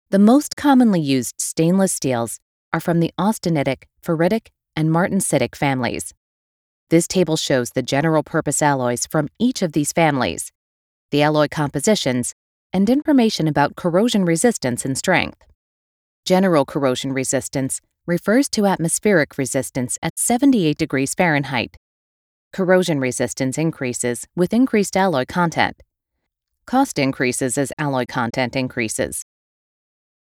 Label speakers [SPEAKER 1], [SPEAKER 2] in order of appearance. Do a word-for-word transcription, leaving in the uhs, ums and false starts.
[SPEAKER 1] The most commonly used stainless steels are from the austenitic, ferritic, and martensitic families. This table shows the general purpose alloys from each of these families, the alloy compositions, and information about corrosion resistance and strength. General corrosion resistance refers to atmospheric resistance at seventy-eight degrees Fahrenheit. Corrosion resistance increases with increased alloy content. Cost increases as alloy content increases.